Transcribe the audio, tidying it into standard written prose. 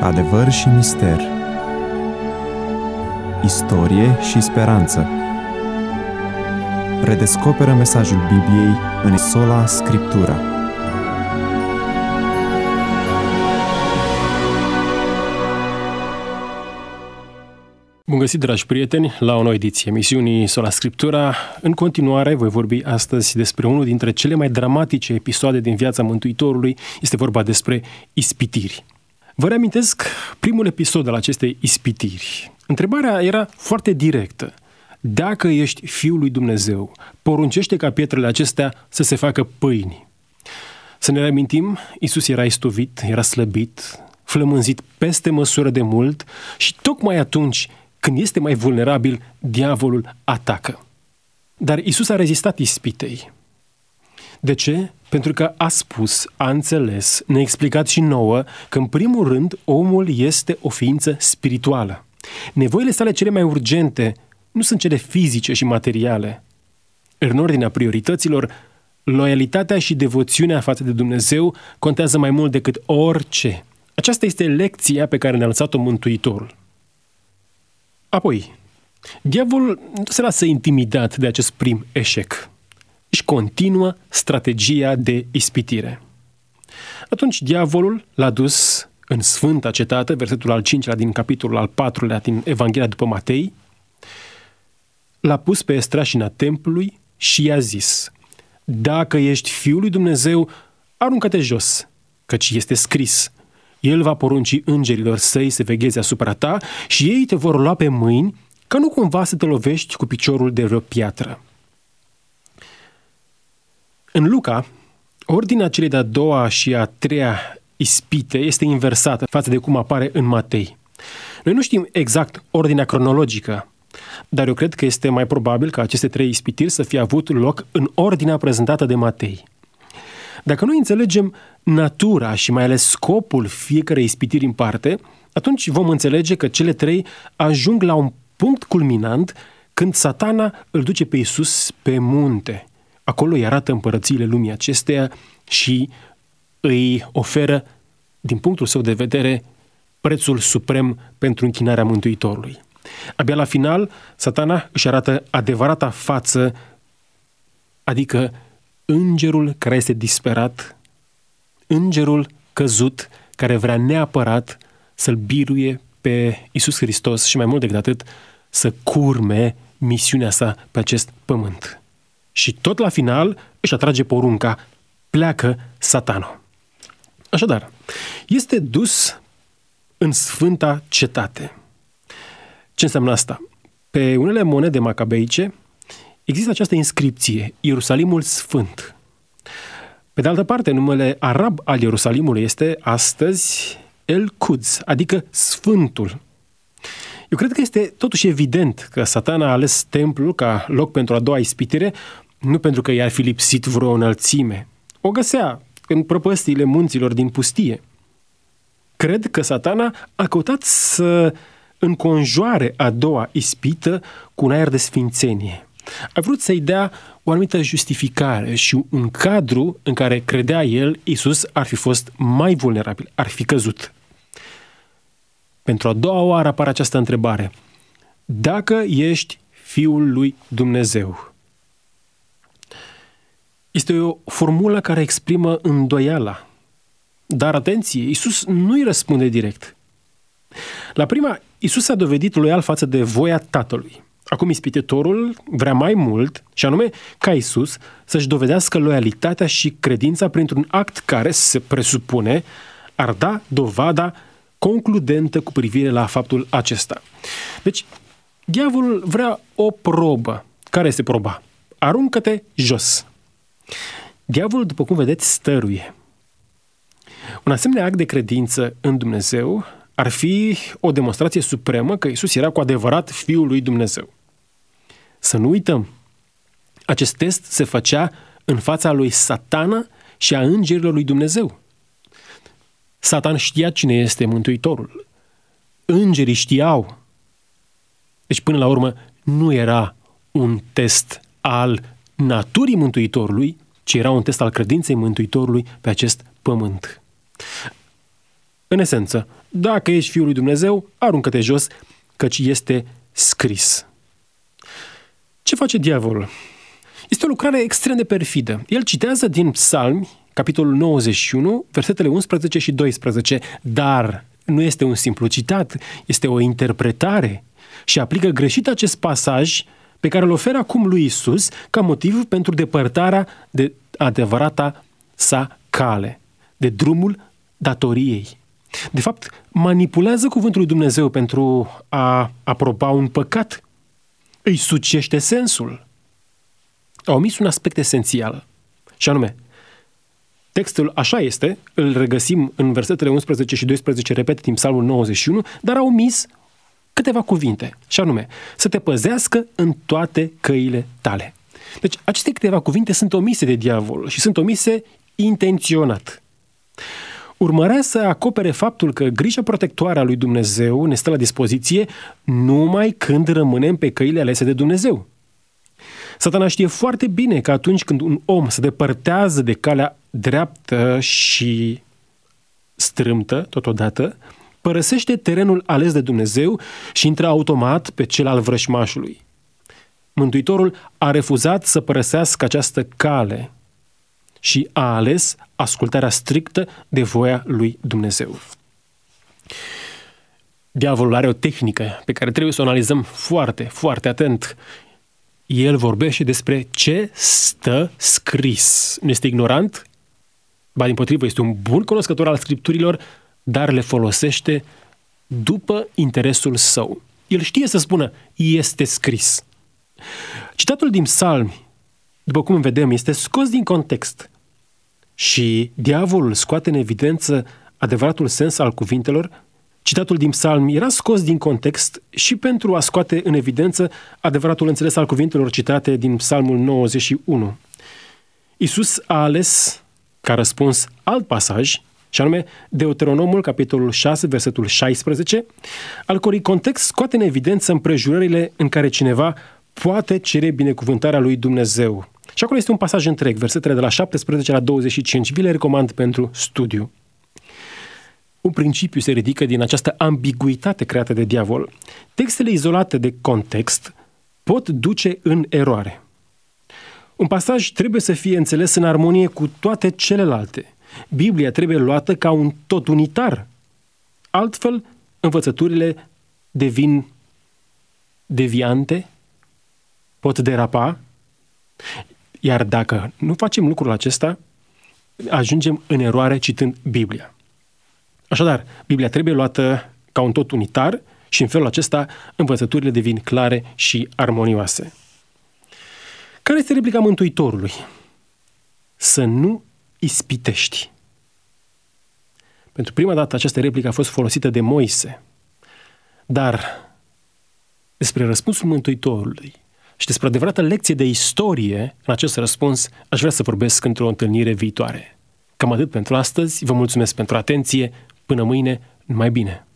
Adevăr și mister, istorie și speranță. Redescoperă mesajul Bibliei în Sola Scriptura. Bun găsit, dragi prieteni, la o nouă ediție emisiunii Sola Scriptura. În continuare, voi vorbi astăzi despre unul dintre cele mai dramatice episoade din viața Mântuitorului. Este vorba despre ispitiri. Vă reamintesc primul episod al acestei ispitiri. Întrebarea era foarte directă. Dacă ești Fiul lui Dumnezeu, poruncește ca pietrele acestea să se facă pâini. Să ne reamintim, Iisus era istovit, era slăbit, flămânzit peste măsură de mult și tocmai atunci, când este mai vulnerabil, diavolul atacă. Dar Iisus a rezistat ispitei. De ce? Pentru că a spus, a înțeles, ne-a explicat și nouă că, în primul rând, omul este o ființă spirituală. Nevoile sale cele mai urgente nu sunt cele fizice și materiale. În ordinea priorităților, loialitatea și devoțiunea față de Dumnezeu contează mai mult decât orice. Aceasta este lecția pe care ne-a lăsat-o Mântuitorul. Apoi, diavolul nu se lasă intimidat de acest prim eșec. Își continuă strategia de ispitire. Atunci diavolul l-a dus în Sfânta Cetate, versetul al 5-lea din capitolul al 4-lea din Evanghelia după Matei, l-a pus pe estrașina templului și i-a zis: dacă ești Fiul lui Dumnezeu, aruncă-te jos, căci este scris: El va porunci îngerilor săi să vegheze asupra ta și ei te vor lua pe mâini, ca nu cumva să te lovești cu piciorul de vreo piatră. În Luca, ordinea celei de-a doua și a treia ispite este inversată față de cum apare în Matei. Noi nu știm exact ordinea cronologică, dar eu cred că este mai probabil ca aceste trei ispitiri să fie avut loc în ordinea prezentată de Matei. Dacă noi înțelegem natura și mai ales scopul fiecărei ispitiri în parte, atunci vom înțelege că cele trei ajung la un punct culminant când Satana îl duce pe Iisus pe munte. Acolo îi arată împărățiile lumii acesteia și îi oferă, din punctul său de vedere, prețul suprem pentru închinarea Mântuitorului. Abia la final, Satana își arată adevărata față, adică îngerul care este disperat, îngerul căzut care vrea neapărat să-L biruie pe Iisus Hristos și mai mult decât atât să curme misiunea sa pe acest pământ. Și tot la final își atrage porunca: pleacă, Satano. Așadar, este dus în Sfânta Cetate. Ce înseamnă asta? Pe unele monede macabeice există această inscripție: Ierusalimul Sfânt. Pe de altă parte, numele arab al Ierusalimului este astăzi El-Quds, adică Sfântul. Eu cred că este totuși evident că Satana a ales templul ca loc pentru a doua ispitire, nu pentru că i-ar fi lipsit vreo înălțime. O găsea în prăpăstiile munților din pustie. Cred că Satana a căutat să înconjoare a doua ispită cu un aer de sfințenie. A vrut să-i dea o anumită justificare și un cadru în care credea el Iisus ar fi fost mai vulnerabil, ar fi căzut. Pentru a doua oară apare această întrebare: dacă ești Fiul lui Dumnezeu? Este o formulă care exprimă îndoiala. Dar atenție, Iisus nu îi răspunde direct. La prima, Iisus s-a dovedit loial față de voia Tatălui. Acum ispititorul vrea mai mult, și anume ca Iisus să-și dovedească loialitatea și credința printr-un act care, se presupune, ar da dovada concludentă cu privire la faptul acesta. Deci, diavolul vrea o probă. Care este proba? Aruncă-te jos. Diavolul, după cum vedeți, stăruie. Un asemenea act de credință în Dumnezeu ar fi o demonstrație supremă că Iisus era cu adevărat Fiul lui Dumnezeu. Să nu uităm, acest test se făcea în fața lui Satana și a îngerilor lui Dumnezeu. Satan știa cine este Mântuitorul. Îngerii știau. Deci, până la urmă, nu era un test al naturii Mântuitorului, ci era un test al credinței Mântuitorului pe acest pământ. În esență, dacă ești Fiul lui Dumnezeu, aruncă-te jos, căci este scris. Ce face diavolul? Este o lucrare extrem de perfidă. El citează din Psalmi, capitolul 91, versetele 11 și 12, dar nu este un simplu citat, este o interpretare și aplică greșit acest pasaj pe care îl oferă acum lui Iisus ca motiv pentru depărtarea de adevărata sa cale, de drumul datoriei. De fapt, manipulează cuvântul lui Dumnezeu pentru a aproba un păcat. Îi sucește sensul. A omis un aspect esențial, și anume, textul așa este, îl regăsim în versetele 11 și 12, repet, din Psalmul 91, dar a omis câteva cuvinte, și anume, să te păzească în toate căile tale. Deci, aceste câteva cuvinte sunt omise de diavol și sunt omise intenționat. Urmărea să acopere faptul că grija protectoare a lui Dumnezeu ne stă la dispoziție numai când rămânem pe căile alese de Dumnezeu. Satana știe foarte bine că atunci când un om se depărtează de calea dreaptă și strâmtă, totodată, părăsește terenul ales de Dumnezeu și intră automat pe cel al vrășmașului. Mântuitorul a refuzat să părăsească această cale și a ales ascultarea strictă de voia lui Dumnezeu. Diavolul are o tehnică pe care trebuie să o analizăm foarte, foarte atent. El vorbește despre ce stă scris. Nu este ignorant, ba dimpotrivă, este un bun cunoscător al Scripturilor, dar le folosește după interesul său. El știe să spună, este scris. Citatul din Psalmi, după cum vedem, este scos din context și diavolul scoate în evidență adevăratul sens al cuvintelor. Citatul din Psalmi era scos din context și pentru a scoate în evidență adevăratul înțeles al cuvintelor citate din Psalmul 91. Iisus a ales ca răspuns alt pasaj, și anume Deuteronomul, capitolul 6, versetul 16, al cărui context scoate în evidență împrejurările în care cineva poate cere binecuvântarea lui Dumnezeu. Și acolo este un pasaj întreg, versetele de la 17 la 25. Vi le recomand pentru studiu. Un principiu se ridică din această ambiguitate creată de diavol. Textele izolate de context pot duce în eroare. Un pasaj trebuie să fie înțeles în armonie cu toate celelalte. Biblia trebuie luată ca un tot unitar. Altfel, învățăturile devin deviante, pot derapa, iar dacă nu facem lucrul acesta, ajungem în eroare citând Biblia. Așadar, Biblia trebuie luată ca un tot unitar și în felul acesta învățăturile devin clare și armonioase. Care este replica Mântuitorului? Să nu ispitești. Pentru prima dată această replică a fost folosită de Moise, dar despre răspunsul Mântuitorului și despre adevărată lecție de istorie în acest răspuns aș vrea să vorbesc într-o întâlnire viitoare. Cam atât pentru astăzi, vă mulțumesc pentru atenție, până mâine, numai bine!